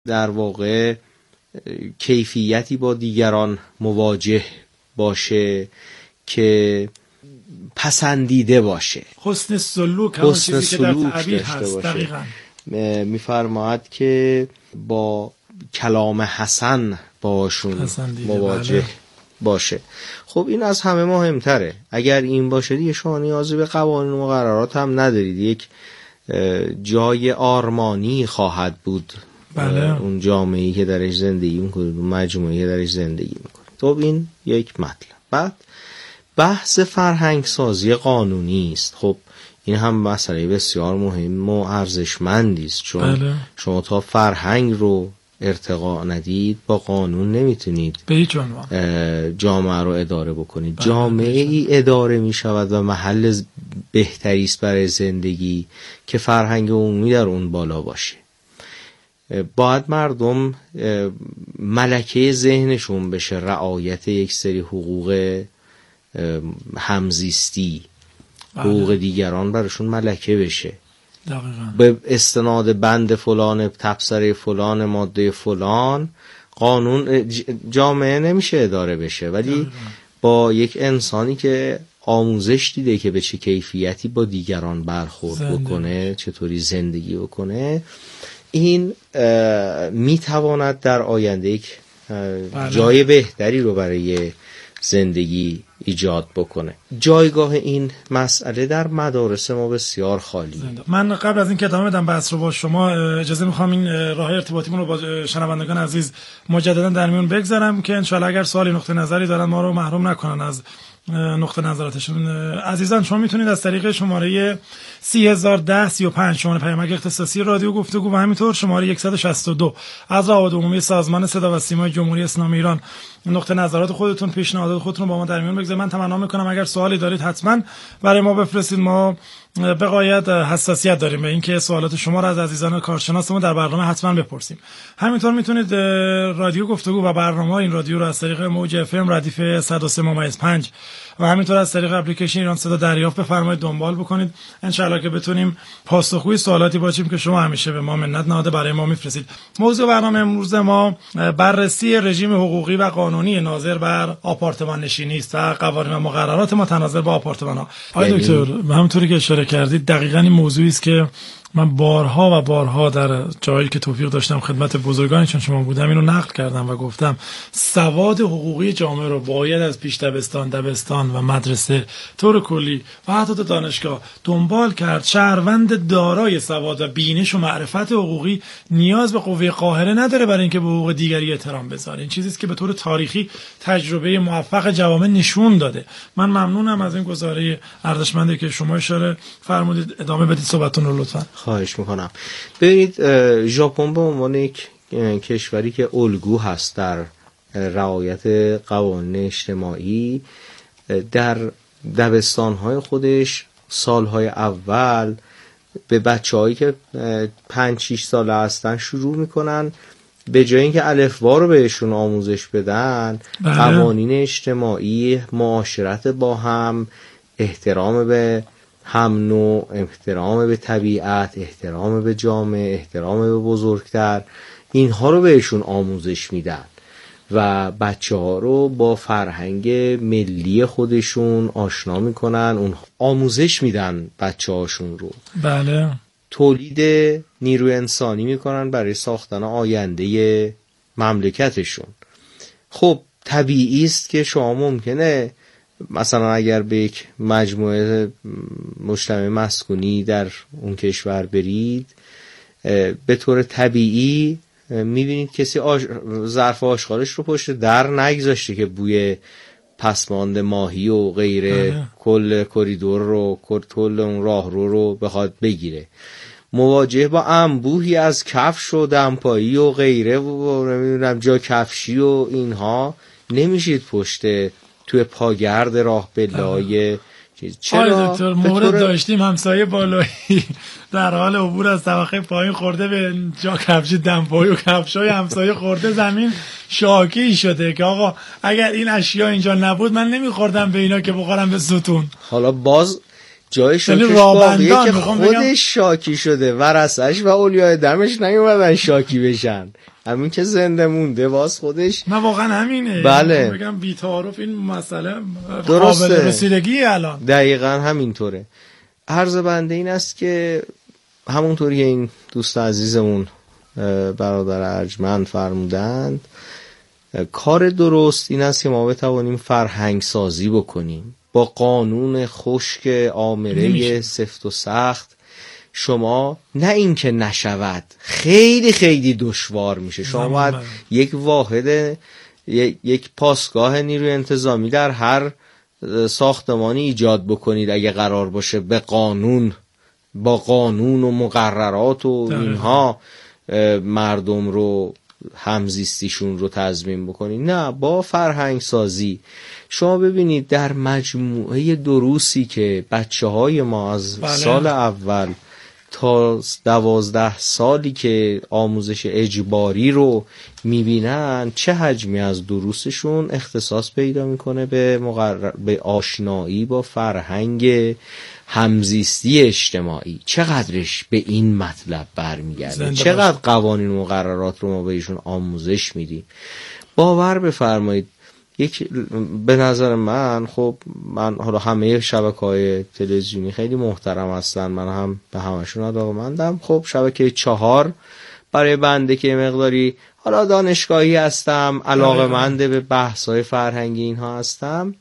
در واقع کیفیتی با دیگران مواجه باشه که پسندیده باشه، حسن سلوک، همون چیزی که در تعبیر هست. دقیقاً میفرماید که با کلام حسن باشون مواجه باشه. خب این از همه مهمتره. اگر این باشه دیگه شما نیازی به قوانین و مقررات هم ندارید. یک جای آرمانی خواهد بود. بله. اون جامعه‌ای که درش زندگی میکنید، اون مجموعه‌ای که درش زندگی میکنید. خب این یک مطلب. بعد بحث فرهنگ سازی قانونی است. خب این هم مسئله بسیار مهم و ارزشمندی است، چون بله. شما تا فرهنگ رو ارتقا ندید با قانون نمیتونید به هیچ عنوان جامعه رو اداره بکنید. جامعه ای اداره می شود و محل بهتری است برای زندگی که فرهنگ عمومی در اون بالا باشه. باید مردم ملکه ذهنشون بشه رعایت یک سری حقوق همزیستی، حقوق دیگران براشون ملکه بشه. دقیقاً. به استناد بند فلان، تبصره فلان، ماده فلان قانون جامعه نمیشه اداره بشه، ولی دقیقاً. با یک انسانی که آموزش دیده که به چه کیفیتی با دیگران برخورد بکنه، چطوری زندگی بکنه، این میتواند در آینده یک جای بهتری رو برای زندگی ایجاد بکنه. جایگاه این مسئله در مدارس ما بسیار خالی. من قبل از این که ادامه بدم بحث رو با شما، اجازه میخوام این راه ارتباطیمون رو با شنوندگان عزیز مجددا در میون بگذارم که انشالله اگر سوالی نقطه نظری دارن ما رو محروم نکنن از نقطه نظراتشون. عزیزان شما میتونید از طریق شماره 301035 شماره پیامک اختصاصی رادیو گفتگو و همینطور شماره 162 از روابط عمومی سازمان صدا و سیمای جمهوری اسلامی ایران نقطه نظرات خودتون، پیشنهادات خودتون رو با ما در میون بگذارید. من تمنا میکنم اگر سوالی دارید حتما برای ما بفرستید. ما به غایت حساسیت داریم به اینکه سوالات شما را از عزیزان کارشناس ما در برنامه حتما بپرسیم. همینطور میتونید رادیو گفتگو و برنامه این رادیو رو از طریق موج اف ام ردیف 103.5 و همینطور از طریق اپلیکیشن ایران صدا دریافت بفرمایید، دنبال بکنید. انشالله که بتونیم پاسخگوی سوالاتی باشیم که شما همیشه به ما منت نهاده برای ما میفرستید. موضوع برنامه امروز ما بررسی رژیم حقوقی و قانونی ناظر بر آپارتمان نشینی است و قوانین و مقررات متناظر با آپارتمان‌ها. آقای دکتر همونطوری که اشاره کردید دقیقاً این موضوعی است که من بارها و بارها در جایی که توفیق داشتم خدمت بزرگانی چون شما بودم اینو نقل کردم و گفتم سواد حقوقی جامعه رو باید از پیش دبستان و مدرسه طور کلی و حتی دانشگاه دنبال کرد. شهروند دارای سواد و بینش و معرفت حقوقی نیاز به قوه قاهره نداره برای اینکه به حقوق دیگری احترام بذاره. این چیزی است که به طور تاریخی تجربه موفق جوامع نشون داده. من ممنونم از این گزاره ارزشمندی که شما اشاره فرمودید. ادامه بدید صحبتتون رو لطفاً. خواهش میکنم. ببینید ژاپن به عنوان یک کشوری که الگو هست در رعایت قوانین اجتماعی، در دبستان‌های خودش سالهای اول به بچه‌هایی که 5-6 ساله هستن شروع میکنن به جای اینکه الفبا رو بهشون آموزش بدن، قوانین اجتماعی، معاشرت با هم، احترام به هم نوع، احترام به طبیعت، احترام به جامعه، احترام به بزرگتر، اینها رو بهشون آموزش میدن و بچه ها رو با فرهنگ ملی خودشون آشنا میکنن، اون آموزش میدن بچه هاشون رو. بله. تولید نیروی انسانی میکنن برای ساختن آینده مملکتشون. خب طبیعی است که شما ممکنه مثلا اگر به یک مجموعه مجتمع مسکونی در اون کشور برید، به طور طبیعی میبینید کسی ظرف آشغالش رو پشت در نگذاشته که بوی پسماند ماهی و غیره کل کریدور رو، کل اون راه رو بخواد بگیره. مواجه با انبوهی از کفش و دمپایی و غیره و نمیدونم جا کفشی و اینها نمیشید پشت توی پاگرد راه بلای چیز. چرا دکتر مورد داشتیم همسایه بالایی در حال عبور از طبقه پایین خورده به جا کفش دمپایی و کفشای همسایه خورده زمین، شاکی شده که آقا اگر این اشیا اینجا نبود من نمیخوردم به اینا که بخورم به ستون. حالا باز جای شاکش باقیه که خودش شاکی شده ورثش و اولیای دمش نیومدن شاکی بشن. همین که زنده مونده باز خودش نه واقعا همینه. بله بگم بی‌تعارف این مسئله درسته. قابل رسیدگی الان دقیقاً همینطوره. عرض بنده این است که همونطوری که این دوست عزیزمون برادر ارجمند فرمودند، کار درست این است که ما بتوانیم فرهنگ سازی بکنیم با قانون خشک آمره سفت و سخت. شما نه اینکه نشود، خیلی خیلی دشوار میشه. شما باید یک واحد، یک پاسگاه نیروی انتظامی در هر ساختمانی ایجاد بکنید اگه قرار باشه به قانون، با قانون و مقررات و اینها مردم رو همزیستیشون رو تضمین بکنید. نه، با فرهنگ سازی. شما ببینید در مجموعه دروسی که بچه‌های ما از سال اول تا 12 سالی که آموزش اجباری رو میبینن، چه حجمی از دروسشون اختصاص پیدا میکنه به آشنایی با فرهنگ همزیستی اجتماعی. چقدرش به این مطلب برمیگرده، چقدر قوانین و مقررات رو ما بهشون آموزش میدیم. باور بفرمایید به نظر من، خب من حالا همه شبکه‌های تلویزیونی خیلی محترم هستن، من هم به همشون علاقه‌مندم. خب شبکه 4 برای بنده که مقداری حالا دانشگاهی هستم، علاقه‌مند به بحث‌های فرهنگی اینها هستم،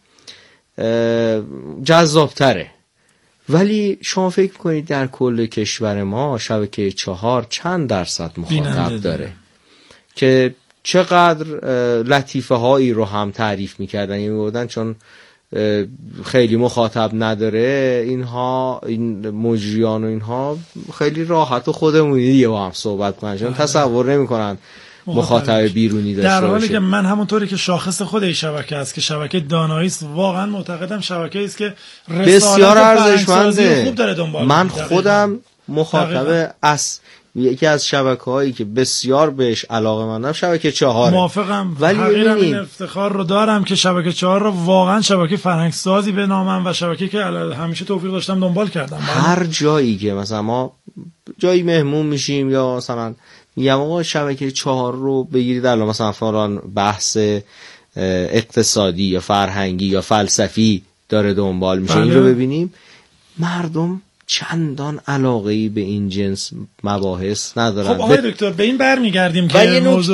جذاب‌تره. ولی شما فکر کنید در کل کشور ما شبکه 4 چند درصد مخاطب داره که چقدر لطیفه هایی رو هم تعریف میکردن، یعنی میگفتن چون خیلی مخاطب نداره اینها، این مجریان و اینها خیلی راحت و خودمونی دیگه با هم صحبت کنن، چون تصور نمیکنن مخاطب بیرونی داشته باشه. در حالی که من همونطوری که شاخص خود این شبکه است که شبکه دانایی است، واقعا معتقدم شبکه است که بسیار ارزشمنده. خوب داره دنبال. من خودم مخاطب یکی از شبکه‌هایی که بسیار بهش علاقه‌مندم شبکه 4. موافقم. ولی این افتخار رو دارم که شبکه 4 رو واقعا شبکه فرهنگ سازی به نامم و شبکه که همیشه توفیق داشتم دنبال کردم. هر جایی که مثلا ما جایی مهمون میشیم یا مثلا میگم آقا شبکه 4 رو بگیرید، الان مثلا فلان بحث اقتصادی یا فرهنگی یا فلسفی داره دنبال میشه، این رو ببینیم. مردم چندان علاقه‌ای به این جنس مباحث ندارن. خب آقای دکتر به این برمیگردیم که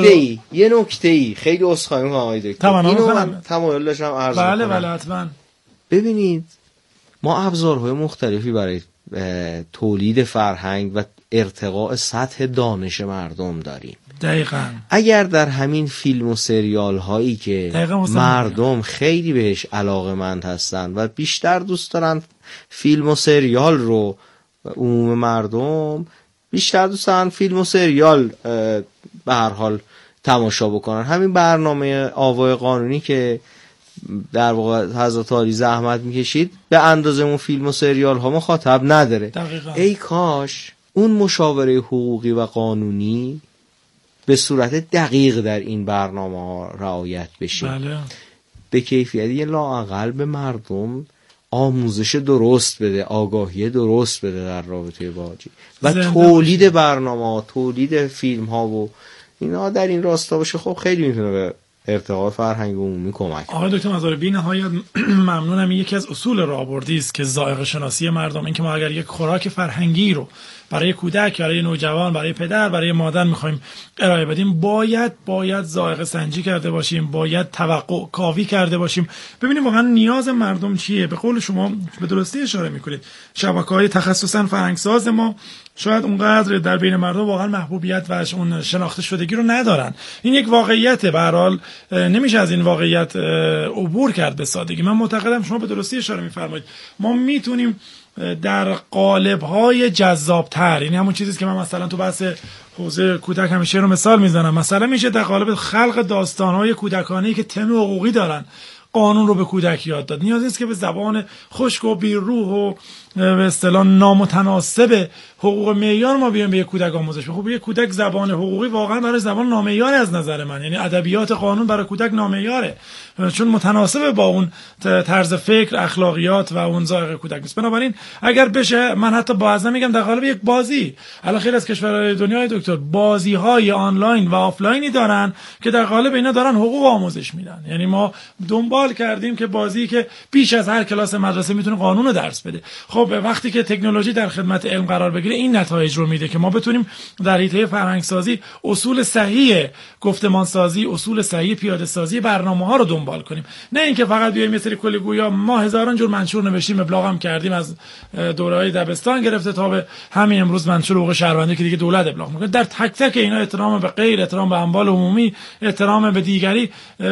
یه نکته‌ای خیلی عذرخواهی می‌کنم آقای دکتر، اینو من تمایل داشتم عرض کنم. بله حتما. ببینید ما ابزارهای مختلفی برای تولید فرهنگ و ارتقاء سطح دانش مردم داریم. دقیقاً. اگر در همین فیلم و سریال هایی که مردم خیلی بهش علاقه‌مند هستن و بیشتر دوست دارن فیلم و سریال رو، عموم مردم بیشتر دوست دارن فیلم و سریال به هر حال تماشا بکنن. همین برنامه آوای قانونی که در واقع حضرت عالی زحمت میکشید به اندازه اون فیلم و سریال ها مخاطب نداره. دقیقا. ای کاش اون مشاوره حقوقی و قانونی به صورت دقیق در این برنامه ها رعایت بشه. بله. به کیفیتی لااقل به مردم آموزش درست بده، آگاهی درست بده در رابطه با حاجی و تولید برنامه، تولید فیلم ها و اینا در این راستا باشه. خب خیلی میتونه به ارتقاء فرهنگ عمومی کمک. آقای دکتر مزاری، بی نهایت ممنونم. یکی از اصول راهبردی است که ذائقه شناسی مردم، این که ما اگر یک خوراک فرهنگی رو برای کودک، برای نوجوان، برای پدر، برای مادر میخوایم ارائه بدیم، باید ذائقه سنجی کرده باشیم، باید توقع کاوی کرده باشیم، ببینیم واقعا نیاز مردم چیه. به قول شما به درستی اشاره میکنید، شبکه‌های تخصصا فرهنگساز ما شاید اونقدر در بین مردم واقعا محبوبیت و اون شناخته شدگی رو ندارن. این یک واقعیته، به هر حال نمیشه از این واقعیت عبور کرد به سادگی. من معتقدم شما به درستی اشاره میفرمایید، ما میتونیم در قالب‌های جذاب‌تر، یعنی همون چیزی که من مثلا تو بحث حوزه کودک همیشه رو مثال میزنم، مثلا میشه در قالب خلق داستان‌های کودکانه‌ای که تم حقوقی دارن قانون رو به کودک یاد داد. نیاز نیست که به زبان خشک و بی‌روح و به اصطلاح نامتناسب حقوق معیار ما بیایم به یک کودک آموزش. خب یک کودک زبان حقوقی واقعا برای زبان نامعیار از نظر من، یعنی ادبیات قانون برای کودک نامعیاره، چون متناسب با اون طرز فکر، اخلاقیات و اون ذائقه کودک نیست. بنابراین اگر بشه، من حتی بعضا میگم در قالب یک بازی، الان خیلی از کشورهای دنیای دکتر بازی‌های آنلاین و آفلاینی دارن که در قالب اینا دارن حقوق آموزش میدن. یعنی ما دنبال کردیم که بازی که بیش از هر کلاس مدرسه میتونه قانون رو درس بده. خب وقتی که تکنولوژی در خدمت علم قرار بگیره این نتایج رو میده که ما بتونیم در حیطه فرهنگ سازی اصول صحیح گفتمان سازی، اصول صحیح پیاده سازی برنامه‌ها رو دنبال کنیم، نه اینکه فقط بیایم یه سری کلی گویا. ما هزاران جور منشور نوشتیم، ابلاغ هم کردیم، از دوره‌های دبستان گرفته تا به همین امروز منشور حقوق شهروندی که دیگه دولت ابلاغ میکنه. در تک تک اینا احترام به غیر، احترام به اموال عمومی، احترام به دیگری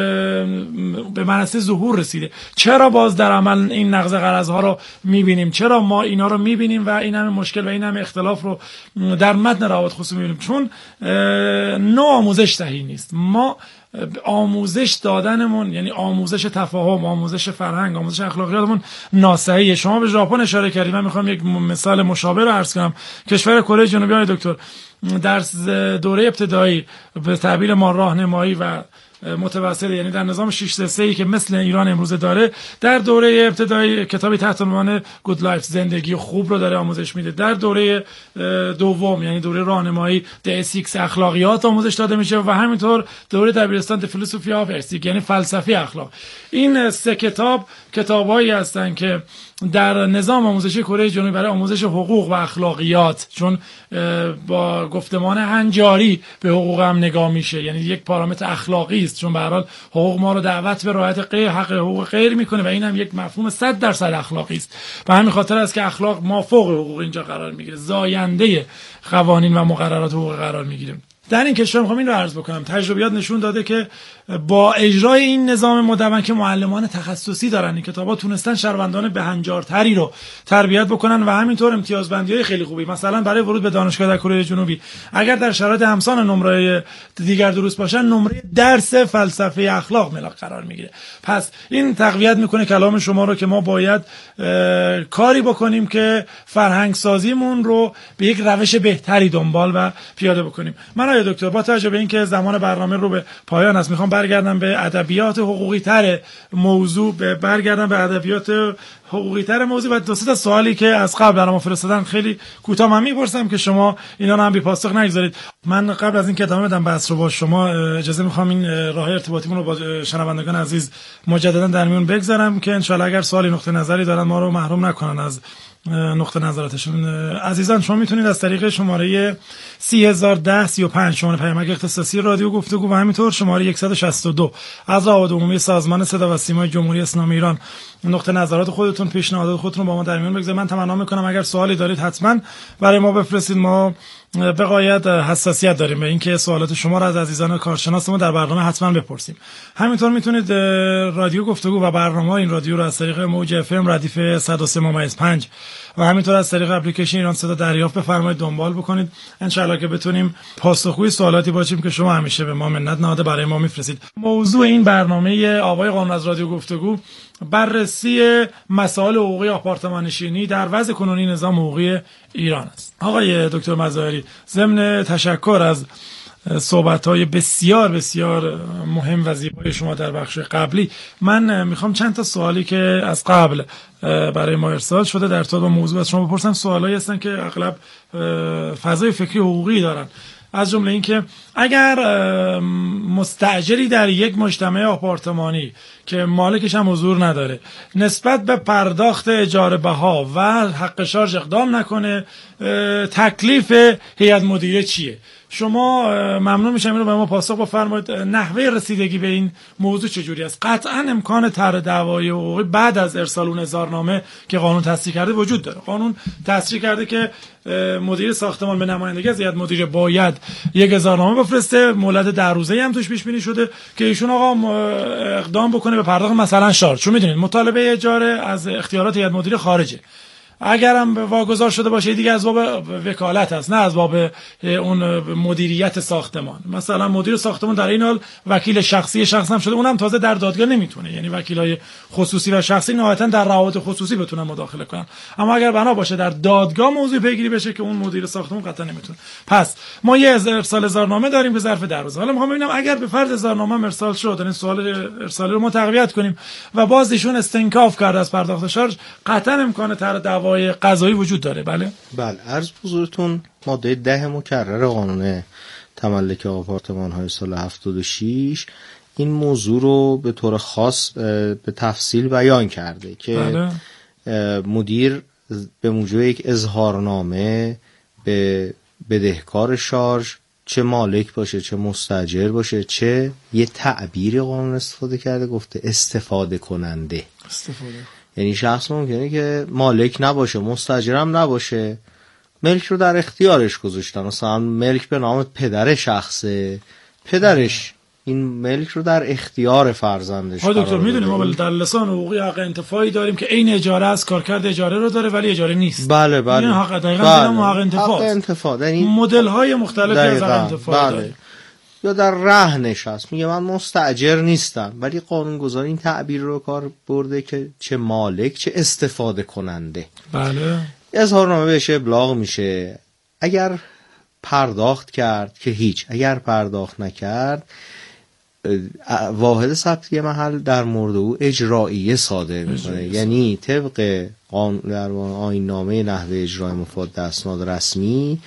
به منصه ظهور رسیده. چرا باز در عمل این نقض غرض‌ها رو می‌بینیم؟ چرا ما اینا رو می‌بینیم و این همه مشکل و این همه اختلاف رو در متن روابط خصوصی می‌بینیم؟ چون نوع آموزش صحیح نیست. ما آموزش دادنمون، یعنی آموزش تفاهم، آموزش فرهنگ، آموزش اخلاقیاتمون ناصحیحه. شما به ژاپن اشاره کردید، من میخوام یک مثال مشابه رو عرض کنم. کشور کره جنوبی های دکتر در دوره ابتدایی به تعبیر ما راهنمایی و متوسط، یعنی در نظام 633 که مثل ایران امروز داره، در دوره ابتدایی کتابی تحت عنوان گود لایف، زندگی خوب رو داره آموزش میده. در دوره دوم یعنی دوره راهنمایی د6 اخلاقیات آموزش داده میشه و همینطور دوره دبیرستان د فیلسوفی آف ارسیک یعنی فلسفه اخلاق. این سه کتابایی هستن که در نظام آموزشی کره جنوبی برای آموزش حقوق و اخلاقیات، چون با گفتمان هنجاری به حقوق هم نگاه میشه، یعنی یک پارامتر اخلاقی است، چون به هر حال حقوق ما رو دعوت به رعایت حق حقوق غیر میکنه و این هم یک مفهوم 100% اخلاقی است. به همین خاطر است که اخلاق ما فوق حقوق اینجا قرار میگیره، زاینده قوانین و مقررات حقوق قرار میگیره. در این کشور میخوام این رو عرض بکنم، تجربیات نشون داده که با اجرای این نظام مدون که معلمان تخصصی دارن، این کتابا تونستن شهروندان بهنجارتری رو تربیت بکنن و همینطور امتیازبندی‌های خیلی خوبی. مثلا برای ورود به دانشگاه در کره جنوبی اگر در شرایط همسان نمره دیگر دروس باشن، نمره درس فلسفه اخلاق ملاک قرار میگیره. پس این تقویت میکنه کلام شما رو که ما باید کاری بکنیم که فرهنگ سازیمون رو به یک روش بهتری دنبال و پیاده بکنیم. من آقای دکتر با توجه به اینکه زمان برنامه رو به پایان است، میخوام برگردم به ادبیات حقوقی تر موضوع، و دو سه تا سوالی که از قبل برام فرستادن خیلی کوتاه من میپرسم که شما اینا رو هم بی پاسخ نگذارید. من قبل از این که ادامه بدم بحث رو با شما، اجازه میخوام این راه ارتباطیمون رو با شنوندگان عزیز مجددا در میون بگذارم که ان شاءالله اگر سوالی نقطه نظری دارن ما رو محروم نکنن از نقطه نظراتشون. عزیزان شما میتونید از طریق شماره 301035 شماره پیامک اختصاصی رادیو گفتگو و همینطور شماره 162 از روابط عمومی سازمان صدا و سیمای جمهوری اسلامی ایران نقطه نظرات خودتون، پیشنهادات خودتون با ما در میون بگذارید. من تمنا میکنم اگر سوالی دارید حتما برای ما بفرستید. ما به غایت حساسیت داریم به اینکه سوالات شما را از عزیزان کارشناس ما در برنامه حتما بپرسیم. همینطور میتونید رادیو گفتگو و برنامه این رادیو رو از طریق موج اف ام ردیف 103.5 و همینطور از طریق اپلیکیشن ایران صدا دریافت بفرمایید، دنبال بکنید. ان شاءالله که بتونیم پاسخگوی سوالاتی باشیم که شما همیشه به ما منت نهاده برای ما میفرستید. موضوع این برنامه آوای قانون از رادیو گفتگو بررسی مسائل حقوقی آپارتمان نشینی در وضع کنونی نظام حقوقی ایران است. آقای دکتر مظاهری، ضمن تشکر از صحبت‌های بسیار بسیار مهم و زیبای شما در بخش قبلی، من میخوام چند تا سوالی که از قبل برای ما ارسال شده در ارتباط با موضوع از شما بپرسم. سوالایی هستن که اغلب فضای فکری حقوقی دارن، از جمله این که اگر مستاجری در یک مجتمع آپارتمانی که مالکش هم حضور نداره نسبت به پرداخت اجاره بها و حق شارژ اقدام نکنه، تکلیف هیئت مدیره چیه؟ شما ممنون میشم این رو به ما پاسخ بفرمایید. نحوه رسیدگی به این موضوع چجوری است؟ قطعا امکان طرح دعوای حقوقی بعد از ارسال اون اظهارنامه که قانون تصریح کرده وجود داره. قانون تصریح کرده که مدیر ساختمان به نمایندگی از هیئت مدیره باید یک اظهارنامه بفرسته، مهلت 10 روزه‌ای هم توش پیش بینی شده که ایشون آقا اقدام بکنه به پرداخت مثلا شارژ. چون میدونید مطالبه اجاره از اختیارات هیئت مدیره خارجه اگرم واگذار شده باشه دیگه از باب وکالت است، نه از باب اون مدیریت ساختمان. مثلا مدیر ساختمان در این حال وکیل شخصی شخص هم شده، اونم تازه در دادگاه نمیتونه، یعنی وکیلای خصوصی و شخصی نهایتا در روابط خصوصی بتونن مداخله کنن، اما اگر بنا باشه در دادگاه موضوع پیگیری بشه که اون مدیر ساختمان قطعا نمیتونه. پس ما یه ارسال اظهارنامه داریم که ظرف 10 روز. حالا میخوام ببینم اگر به فرض اظهارنامه ارسال شد، این سوال ارسالی رو ما تقویت کنیم و باز ایشون استنکاف کرده از پرداخت شارژ، قطعا امکان طرح دعوای قضایی وجود داره. بله عرض حضورتون ماده 10 مکرر قانون تملک آپارتمان‌های سال 76 این موضوع رو به طور خاص به تفصیل بیان کرده که مدیر به موجب یک اظهارنامه به بدهکار شارژ، چه مالک باشه چه مستاجر باشه، چه یه تعبیر قانون استفاده کرده، گفته استفاده کننده. یعنی شخص ممکنه که مالک نباشه، مستاجرم نباشه، ملک رو در اختیارش گذاشتن، مثلا ملک به نام پدر شخصه، پدرش این ملک رو در اختیار فرزندش قرار دکتر میدونیم ما در لسان حقوقی حق انتفاعی داریم که این اجاره از کارکرد اجاره رو داره ولی اجاره نیست. بله این حق دقیقاً حق انتفاع. یعنی مدل های مختلفی از حق انتفاع داره. یا در رهنش هست، میگه من مستاجر نیستم ولی قانونگذار این تعبیر رو کار برده که چه مالک چه استفاده کننده. بله. اظهارنامه بهش ابلاغ میشه، اگر پرداخت کرد که هیچ، اگر پرداخت نکرد واحد ثبتی محل در مورد او اجراییه صادر میکنه. یعنی طبق آیین نامه نحوه اجرای مفاد اسناد رسمی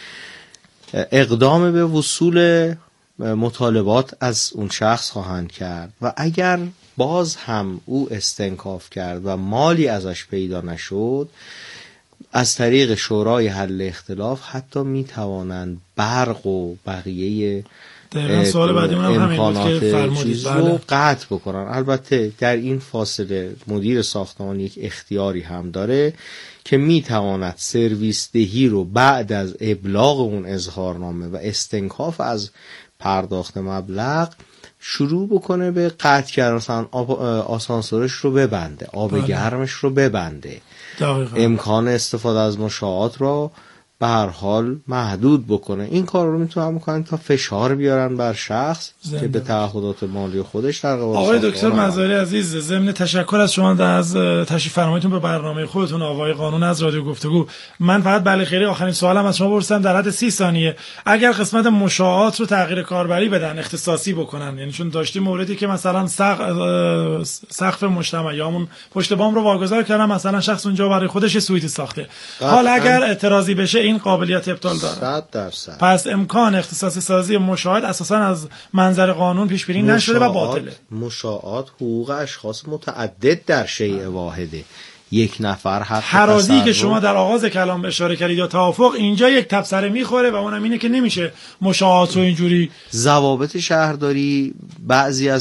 اقدام به وصول مطالبات از اون شخص خواهند کرد و اگر باز هم او استنکاف کرد و مالی ازش پیدا نشد، از طریق شورای حل اختلاف حتی میتوانند برق و بقیه سوال بعدیمون هم امکانات چیز رو بله. قطع بکنن. البته در این فاصله مدیر ساختمان یک اختیاری هم داره که میتواند سرویس دهی رو بعد از ابلاغ اون اظهارنامه و استنکاف از پرداخت مبلغ شروع بکنه به قطع کردن، مثلا آسانسورش رو ببنده، آب گرمش رو ببنده، امکان استفاده از مشاعات رو به هر حال محدود بکنه. این کار رو میتونن بکنن تا فشار بیارن بر شخص که به تعهدات مالی خودش در قبال آقای دکتر مزاری عزیز، ضمن تشکر از شما از تشریف فرماییتون به برنامه خودتون آقای قانون از رادیو گفتگو، من فقط بله خیری آخرین سوالم از شما پرسیدم در حد 30 ثانیه، اگر قسمت مشاعات رو تغییر کاربری بدن، اختصاصی بکنن، یعنی چون داشتیم موردی که مثلا سقف مجتمع یا همون پشت بام رو واگذار کردن، مثلا شخص اونجا برای خودش سویت ساخته، حالا اگر اعتراضی بشه این قابلیت ابطال داره. 100%. پس امکان اختصاصی سازی مشاهد اساسا از منظر قانون پیش بینی نشده و باطله. مشاهد حقوق اشخاص متعدد در شیء واحده، یک نفر حق حرازی که شما در آغاز کلام اشاره کردید یا توافق، اینجا یک تبصره میخوره و اونم اینه که نمیشه مشاهد رو اینجوری. ضوابط شهرداری بعضی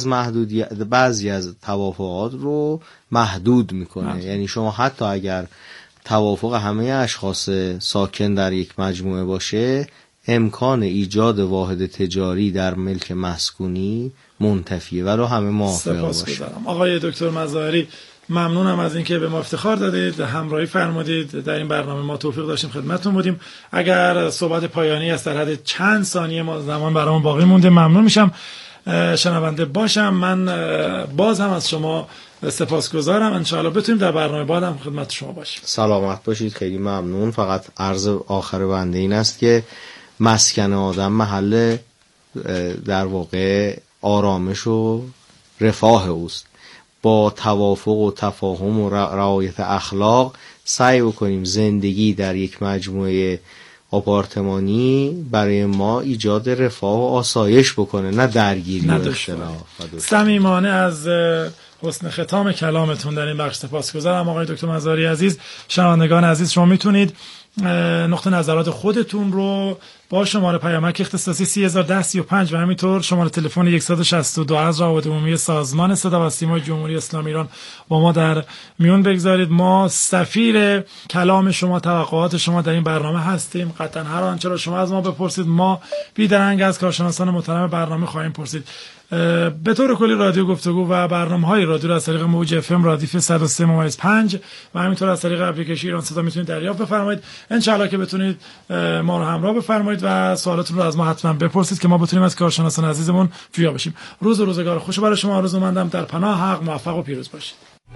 از توافقات رو محدود میکنه. یعنی شما حتی اگر توافق همه اشخاص ساکن در یک مجموعه باشه، امکان ایجاد واحد تجاری در ملک مسکونی منتفیه ولو همه موافق باشه. آقای دکتر مظاهری ممنونم از اینکه به ما افتخار دادید، همراهی فرمودید در این برنامه، ما توفیق داشتیم خدمتتون بودیم. اگر صحبت پایانی است در حد چند ثانیه ما زمان برامون باقی مونده ممنون میشم شنونده باشم. من باز هم از شما سپاسگزارم، انشاءالله بتونیم در برنامه بعد هم خدمت شما باشیم. سلامت باشید، خیلی ممنون. فقط عرض آخر بنده این است که مسکن آدم محل در واقع آرامش و رفاه اوست. با توافق و تفاهم و رعایت اخلاق سعی بکنیم زندگی در یک مجموعه آپارتمانی برای ما ایجاد رفاه و آسایش بکنه، نه درگیری و اختلاف. صمیمانه از حسن ختام کلامتون در این بخش سپاسگزارم آقای دکتر مزاری عزیز. شنوندگان عزیز، شما میتونید نقطه نظرات خودتون رو با شماره پیامک اختصاصی 301035 و همینطور شماره تلفن 162 از روابط عمومی سازمان صدا و سیما جمهوری اسلامی ایران با ما در میون بگذارید. ما سفیر کلام شما، توقعات شما در این برنامه هستیم. قطعا هر آنچه را شما از ما بپرسید ما بی‌درنگ از کارشناسان محترم برنامه خواهیم پرسید. به طور کلی رادیو گفتگو و برنامه‌های رادیو را از طریق موج اف ام رادیف 103.5 و همینطور از طریق اپلیکیشن ایران صدا میتونید دریافت بفرمایید. ان شاءالله که بتونید ما رو همراه بفرمایید و سوالاتون رو از ما حتما بپرسید که ما بتونیم از کارشناسان عزیزمون جویا بشیم. روز و روزگار خوش برای شما آرزو مندم. در پناه حق موفق و پیروز باشید.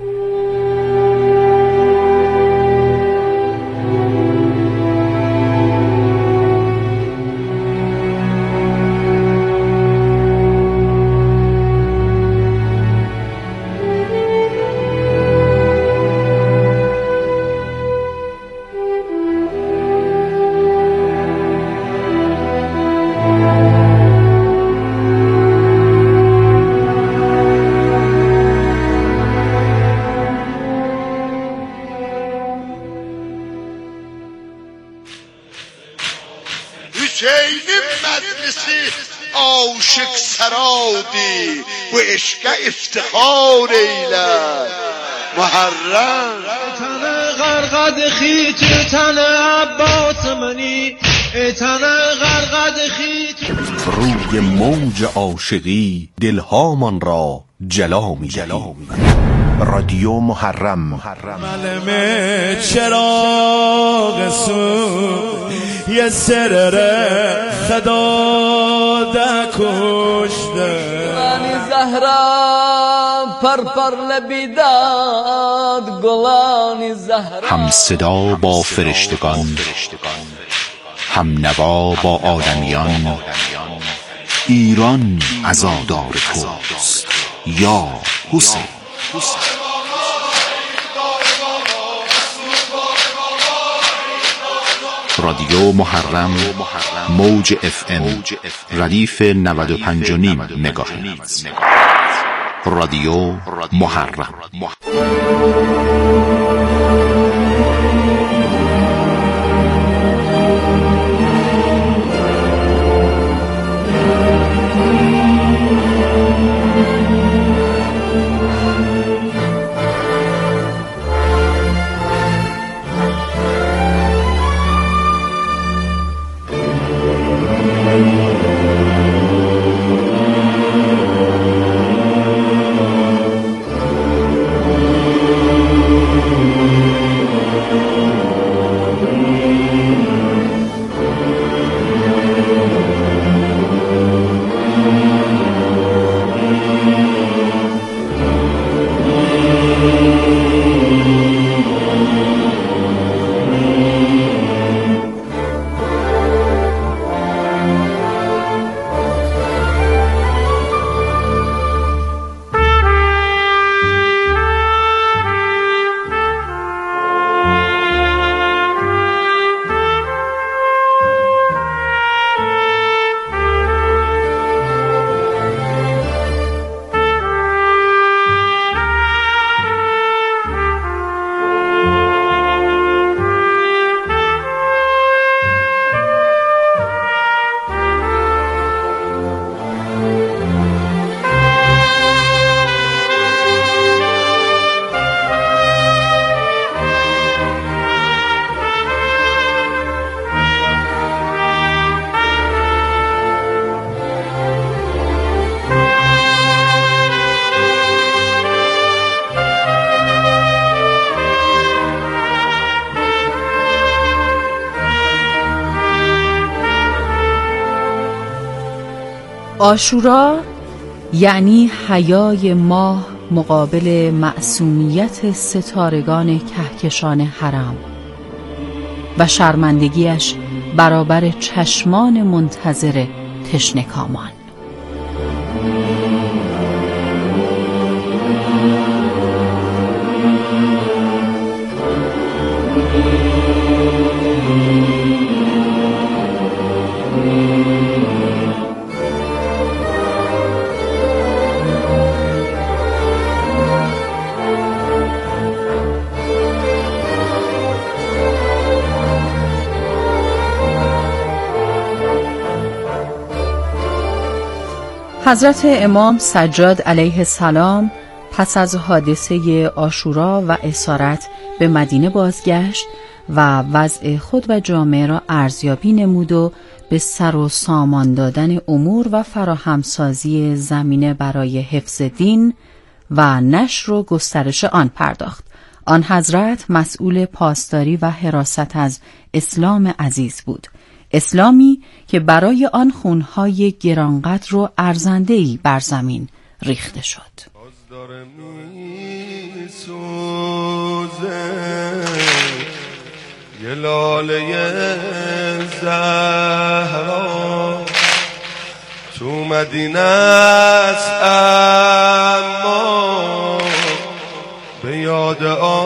عاشق سرادی و عشق افتخار ایلن محرم تن غرقد خیت تن عباس منی تن غرقد خیت روی موج عاشقی دلهامان را جلا می رادیو محرم ملمه چراغ سود یه سرر خدا ده کشته گلانی زهرا پر لبیداد گلانی زهرا هم صدا با فرشتگان هم نوا با آدمیان ایران عزادار توست یا حسین. رادیو محرم موج اف ام ردیف 95.5 مگاهرتز. رادیو محرم. عاشورا یعنی حیای ماه مقابل معصومیت ستارگان کهکشان حرم و شرمندگیش برابر چشمان منتظر تشنه‌کامان. حضرت امام سجاد علیه السلام پس از حادثه عاشورا و اسارت به مدینه بازگشت و وضع خود و جامعه را ارزیابی نمود و به سر و سامان دادن امور و فراهمسازی زمینه برای حفظ دین و نشر و گسترش آن پرداخت. آن حضرت مسئول پاسداری و حراست از اسلام عزیز بود، اسلامی که برای آن خونهای گرانقدر و ارزنده‌ای بر زمین ریخته شد. یه لاله زهرا تو مدینه است، اما به یاد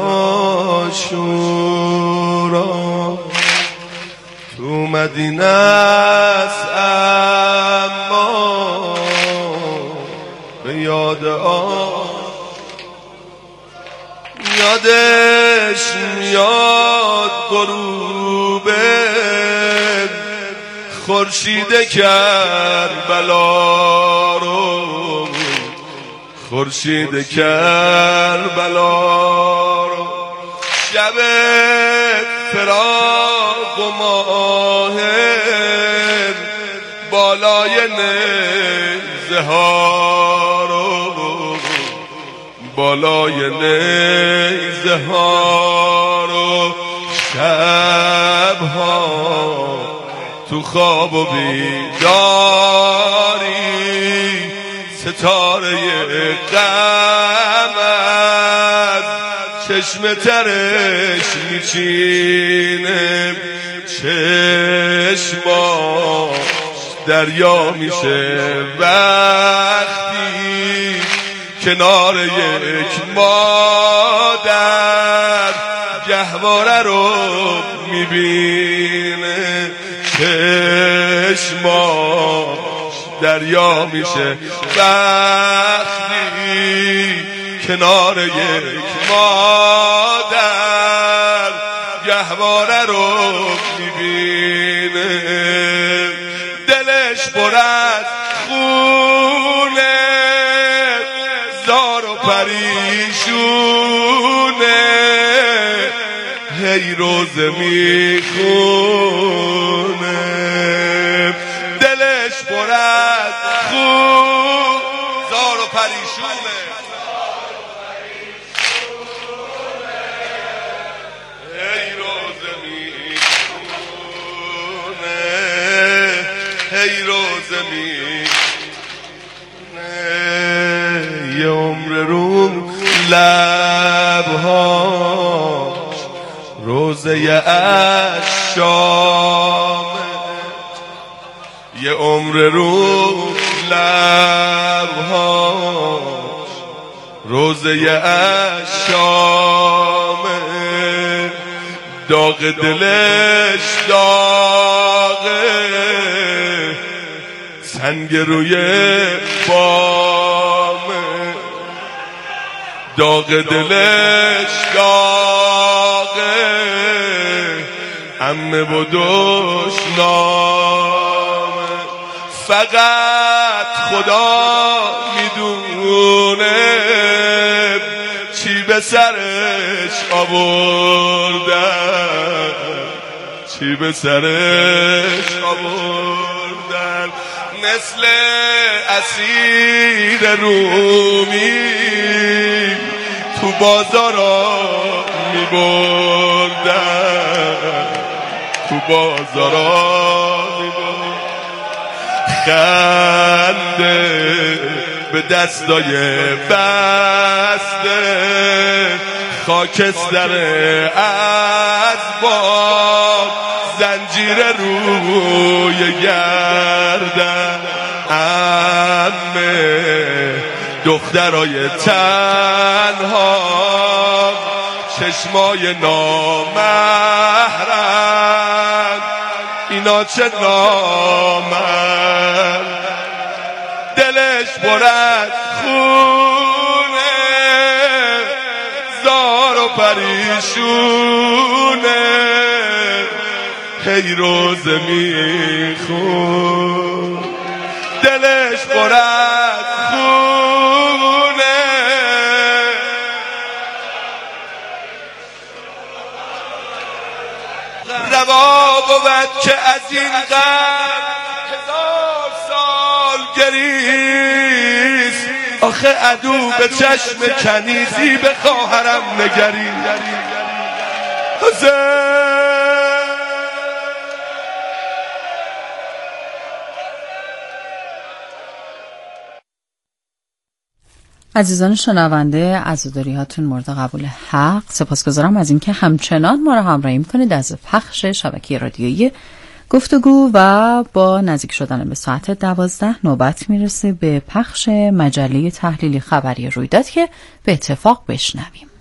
عاشورا تو مدینه است، اما به یاد یادش میاد غروب خورشید کربلا رو، خورشید کربلا رو، شب فراق و ماهر بالای نیزه ها رو، بالای نیزه ها رو، شبها تو خواب و بیداری ستاره غم از چشم ترش میچینه، چشماش دریا میشه وقتی کنار یک مادر گهواره رو میبینه، چشماش دریا میشه وقتی کنار یک مادر گهواره رو میبینه، دلش پر از خونه زار و پریشونه، هی روزه میخونه، دلش پر از خون زار و پریشونه، هی روزه میخونه، هی روزه میخونه، یه عمر روم لبهاش روزه اشامه، یه عمر رو لبهاش روزه اشامه، داغ دلش داغه سنگ روی بامه، داغ دلش داغه عمه و دشنامه، فقط خدا میدونه چی به سرش آوردن، چی به سرش آوردن، مثل اسیر رومی تو بازارا میبردن، تو بازارا میبردن، خنده به دستای بسته خاکستر از باد، زنجیر روی گردن، عمه دخترای تنها چشمای نامحرم، اینا چه نامرد، دلش پر از خونه زار و پریشونه، هی روزه میخون، دلش پر از خونه. روا بود که از این قبل 1000 سال گریست، آخه عدو به چشم کنیزی به خواهرم نگرید. عزیزان شنونده، عزاداری هاتون مورد قبول حق. سپاسگزارم از اینکه همچنان ما را همراهی میکنید از پخش شبکه رادیویی گفتگو و با نزدیک شدن به ساعت 12 نوبت میرسه به پخش مجله تحلیلی خبری رویداد که به اتفاق بشنویم.